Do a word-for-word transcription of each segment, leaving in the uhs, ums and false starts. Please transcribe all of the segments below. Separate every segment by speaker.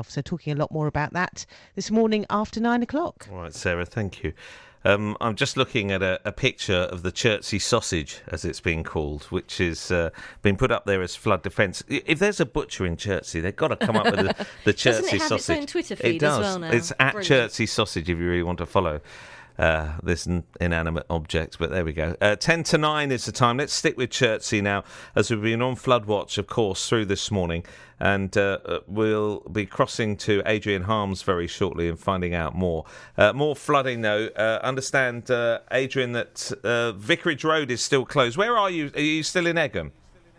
Speaker 1: itself. So talking a lot more about that this morning after nine o'clock.
Speaker 2: All right, Sarah, thank you. Um, I'm just looking at a, a picture of the Chertsey sausage, as it's being called, which is uh, been put up there as flood defence. If there's a butcher in Chertsey, they've got to come up with the, the Chertsey
Speaker 3: Doesn't it have
Speaker 2: sausage.
Speaker 3: its own Twitter feed
Speaker 2: it does.
Speaker 3: as well now?
Speaker 2: It's at
Speaker 3: Brilliant.
Speaker 2: Chertsey sausage if you really want to follow uh, this n- inanimate object. But there we go. Uh, ten to nine is the time. Let's stick with Chertsey now, as we've been on flood watch, of course, through this morning. And uh, we'll be crossing to Adrian Harms very shortly and finding out more. Uh, more flooding, though. Uh, understand, uh, Adrian, that uh, Vicarage Road is still closed. Where are you? Are you still in Egham?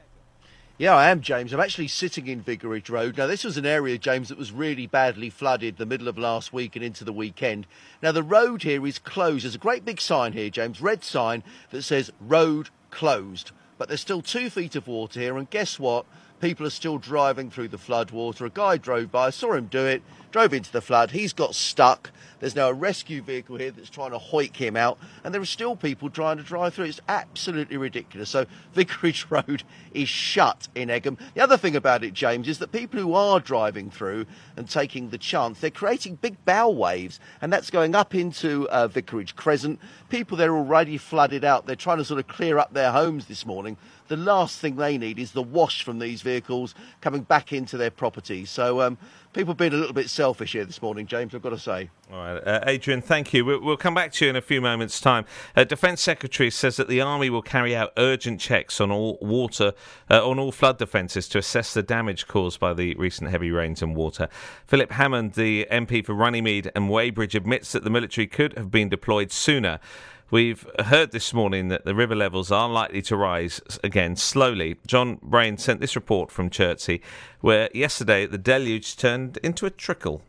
Speaker 4: Yeah, I am, James. I'm actually sitting in Vicarage Road. Now, this was an area, James, that was really badly flooded the middle of last week and into the weekend. Now, the road here is closed. There's a great big sign here, James, red sign that says road closed. But there's still two feet of water here, and guess what? People are still driving through the flood water. A guy drove by, saw him do it, drove into the flood. He's got stuck. There's now a rescue vehicle here that's trying to hoik him out, and there are still people trying to drive through. It's absolutely ridiculous. So Vicarage Road is shut in Egham. The other thing about it, James, is that people who are driving through and taking the chance, they're creating big bow waves, and that's going up into uh, Vicarage Crescent. People there are already flooded out. They're trying to sort of clear up their homes this morning. The last thing they need is the wash from these vehicles coming back into their property. So um, people being a little bit selfish here this morning, James, I've got to say.
Speaker 2: All right, uh, Adrian, thank you. We'll, we'll come back to you in a few moments' time. Uh, Defence Secretary says that the Army will carry out urgent checks on all water, uh, on all flood defences to assess the damage caused by the recent heavy rains and water. Philip Hammond, the M P for Runnymede and Weybridge, admits that the military could have been deployed sooner. We've heard this morning that the river levels are likely to rise again slowly. John Brain sent this report from Chertsey, where yesterday the deluge turned into a trickle.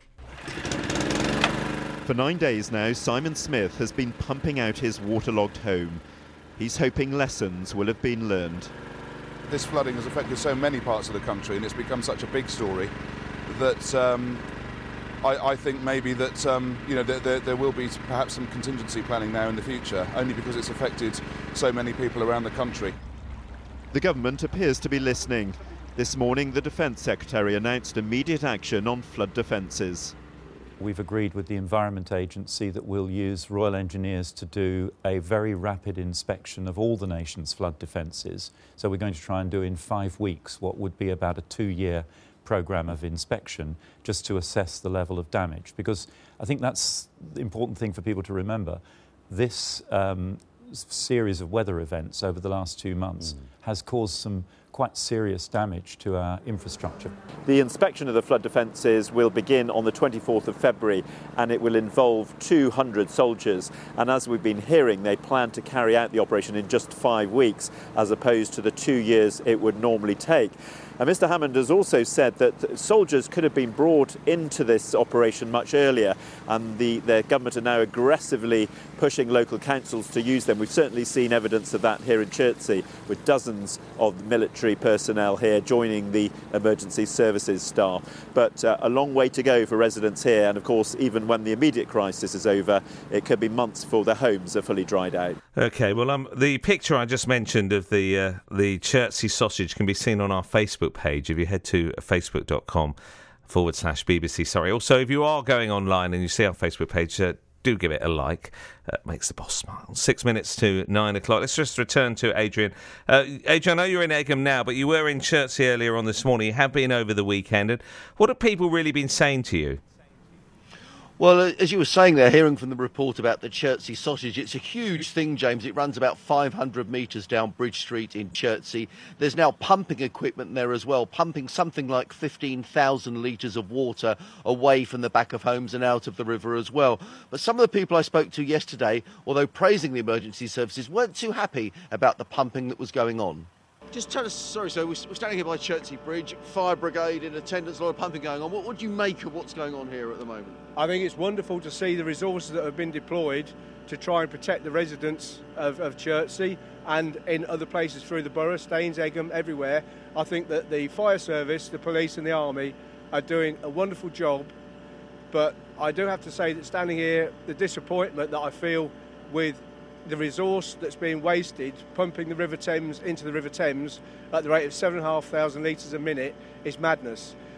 Speaker 5: For nine days now, Simon Smith has been pumping out his waterlogged home. He's hoping lessons will have been learned.
Speaker 6: This flooding has affected so many parts of the country, and it's become such a big story that um, I, I think maybe that um, you know there, there, there will be perhaps some contingency planning now in the future, only because it's affected so many people around the country.
Speaker 5: The government appears to be listening. This morning, the Defence Secretary announced immediate action on flood defences.
Speaker 7: We've agreed with the Environment Agency that we'll use Royal Engineers to do a very rapid inspection of all the nation's flood defences. So we're going to try and do in five weeks what would be about a two-year programme of inspection, just to assess the level of damage. Because I think that's the important thing for people to remember. This um, series of weather events over the last two months mm. has caused some quite serious damage to our infrastructure.
Speaker 5: The inspection of the flood defences will begin on the twenty-fourth of February, and it will involve two hundred soldiers. And as we've been hearing, they plan to carry out the operation in just five weeks, as opposed to the two years it would normally take. And Mr Hammond has also said that soldiers could have been brought into this operation much earlier, and the, the government are now aggressively pushing local councils to use them. We've certainly seen evidence of that here in Chertsey, with dozens of military personnel here joining the emergency services staff. But uh, a long way to go for residents here, and of course, even when the immediate crisis is over, it could be months before their homes are fully dried out.
Speaker 2: OK, well, um, the picture I just mentioned of the uh, the Chertsey sausage can be seen on our Facebook page if you head to facebook.com forward slash BBC. Sorry. Also, if you are going online and you see our Facebook page, uh, do give it a like. Uh, makes the boss smile. Six minutes to nine o'clock. Let's just return to Adrian. Uh, Adrian, I know you're in Egham now, but you were in Chertsey earlier on this morning. You have been over the weekend. And what have people really been saying to you?
Speaker 4: Well, as you were saying there, hearing from the report about the Chertsey sausage, it's a huge thing, James. It runs about five hundred metres down Bridge Street in Chertsey. There's now pumping equipment there as well, pumping something like fifteen thousand litres of water away from the back of homes and out of the river as well. But some of the people I spoke to yesterday, although praising the emergency services, weren't too happy about the pumping that was going on. Just tell us, sorry, so we're standing here by Chertsey Bridge, fire brigade in attendance, a lot of pumping going on. What, what do you make of what's going on here at the moment?
Speaker 8: I think it's wonderful to see the resources that have been deployed to try and protect the residents of, of Chertsey and in other places through the borough, Staines, Egham, everywhere. I think that the fire service, the police and the army are doing a wonderful job, but I do have to say that standing here, the disappointment that I feel with the resource that's being wasted, pumping the River Thames into the River Thames at the rate of seven thousand five hundred litres a minute, is madness.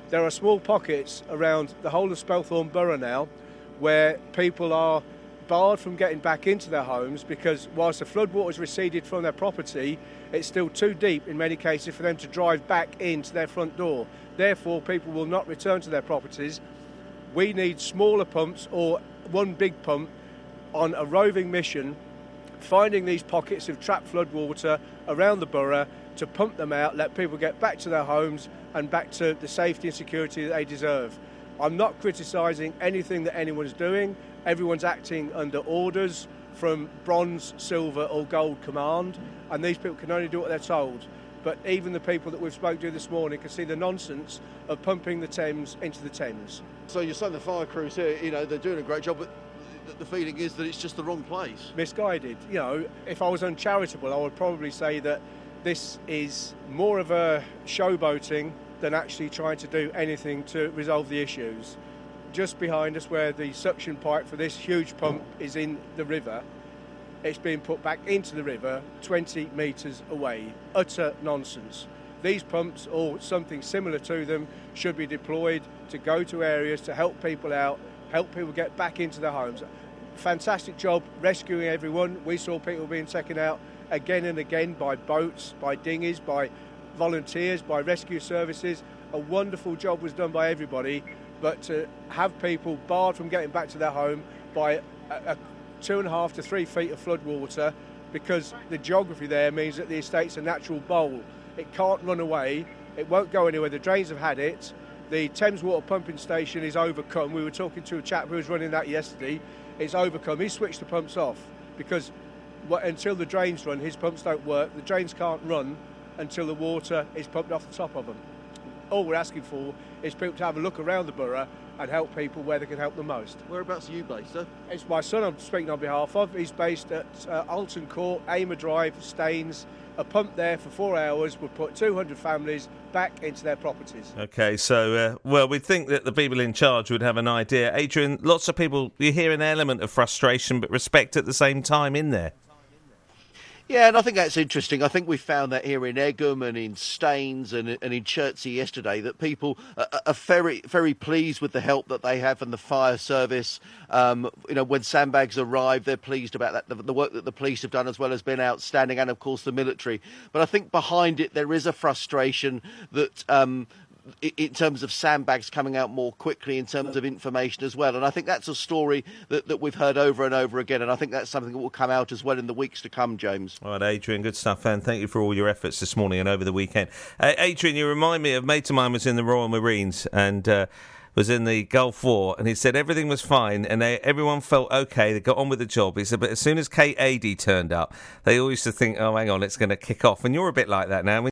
Speaker 8: There are small pockets around the whole of Spelthorne Borough now where people are barred from getting back into their homes because whilst the floodwaters receded from their property, it's still too deep in many cases for them to drive back into their front door. Therefore, people will not return to their properties. We need smaller pumps or one big pump on a roving mission, finding these pockets of trapped floodwater around the borough to pump them out, let people get back to their homes and back to the safety and security that they deserve. I'm not criticising anything that anyone's doing. Everyone's acting under orders from bronze, silver or gold command, and these people can only do what they're told. But even the people that we've spoken to this morning can see the nonsense of pumping the Thames into the Thames.
Speaker 4: So you're saying the fire crews here, you know, they're doing a great job, but the feeling is that it's just the wrong place.
Speaker 8: Misguided. You know, if I was uncharitable, I would probably say that this is more of a showboating than actually trying to do anything to resolve the issues. Just behind us, where the suction pipe for this huge pump is in the river, it's being put back into the river twenty metres away. Utter nonsense. These pumps, or something similar to them, should be deployed to go to areas to help people out, help people get back into their homes. Fantastic job rescuing everyone. We saw people being taken out again and again by boats, by dinghies, by volunteers, by rescue services. A wonderful job was done by everybody, but to have people barred from getting back to their home by a, a two and a half to three feet of flood water because the geography there means that the estate's a natural bowl. It can't run away, it won't go anywhere. The drains have had it. The Thames Water pumping station is overcome. We were talking to a chap who was running that yesterday. It's overcome. He switched the pumps off because until the drains run, his pumps don't work. The drains can't run until the water is pumped off the top of them. All we're asking for is people to have a look around the borough and help people where they can help them most.
Speaker 4: Whereabouts are you based, sir?
Speaker 8: It's my son I'm speaking on behalf of. He's based at uh, Alton Court, Aymer Drive, Staines. A pump there for four hours would put two hundred families back into their properties.
Speaker 2: OK, so, uh, well, we'd think that the people in charge would have an idea. Adrian, lots of people, you hear an element of frustration but respect at the same time in there.
Speaker 4: Yeah, and I think that's interesting. I think we found that here in Egham and in Staines and, and in Chertsey yesterday, that people are, are very, very pleased with the help that they have from the fire service. Um, you know, when sandbags arrive, they're pleased about that. The, the work that the police have done as well has been outstanding, and of course the military. But I think behind it there is a frustration that Um, in terms of sandbags coming out more quickly, in terms of information as well. And I think that's a story that, that we've heard over and over again, and I think that's something that will come out as well in the weeks to come, James.
Speaker 2: All right, Adrian, good stuff, and thank you for all your efforts this morning and over the weekend. Uh, Adrian, you remind me of a mate of mine was in the Royal Marines and uh, was in the Gulf War, and he said everything was fine and they, everyone felt OK, they got on with the job. He said, but as soon as Kate Adie turned up, they all used to think, oh, hang on, it's going to kick off. And you're a bit like that now.